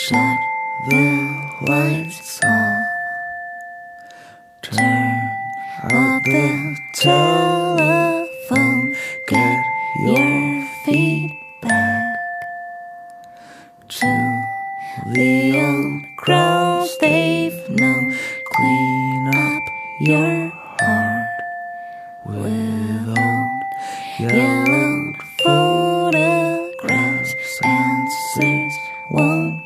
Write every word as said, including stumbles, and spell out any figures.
Shut the lights off. Turn up the telephone. Get your feedback to the old crows they've known. Clean up your heart with old yellowed photographs. Answers won't